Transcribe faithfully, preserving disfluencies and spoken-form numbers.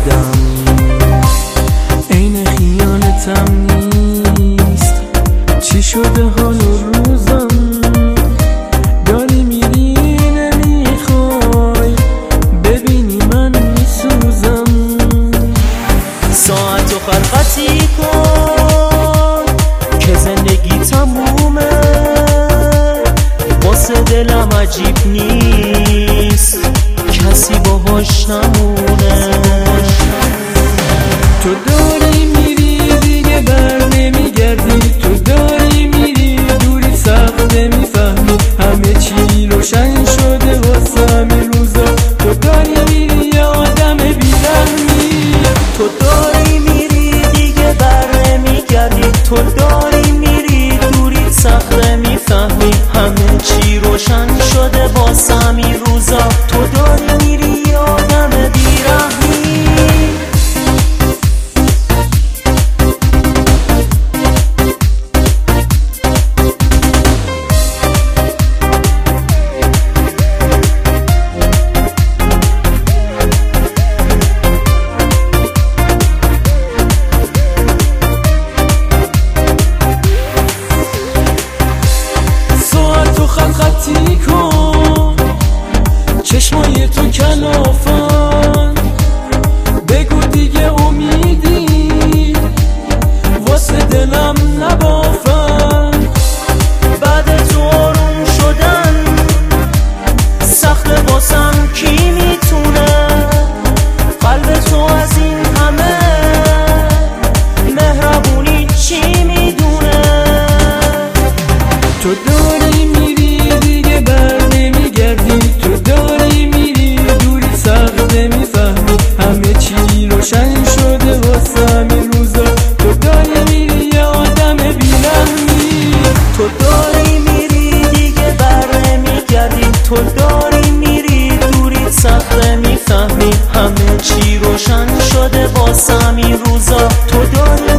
بدم عین خیانتم نیست. چی شده حال و روزم؟ داری میری نمیخوای ببینی من میسوزم. ساعتو خلقتی کن که زندگی تمومه، واسه دلم عجیب نیست کسی باهاش نمونه. تو داری میری دیگه بر نمیگردی، تو داری میری دوری سخت نمیفهمی، همه چی روشن شده واسه همین روزا. تو داری میری یه آدم بیرحمی، تو داری میری دیگه بر نمیگردی، تو داری میری دوری سخت نمیفهمی، همه چی روشن شده واسه همین روزا. تو داری میری یه آدم بیرحمی. خطی کن چشمای تو کلافن، بگو دیگه امیدی واسه دلم نبافن. بعد تو آروم شدن سخت واسم، کی میتونه قلب تو از این همه مهربونی چی میدونه. تو داری میری دیگه بر نمیگردی، تو داری میری دوری سخت نمیفهمی، همه چی روشن شده واسه همین روزا. تو داری میری یه آدم بیرحمی، تو داری میری دیگه بر نمیگردی، تو داری میری دوری سخت نمیفهمی، همه چی روشن شده واسه همین روزا. تو داری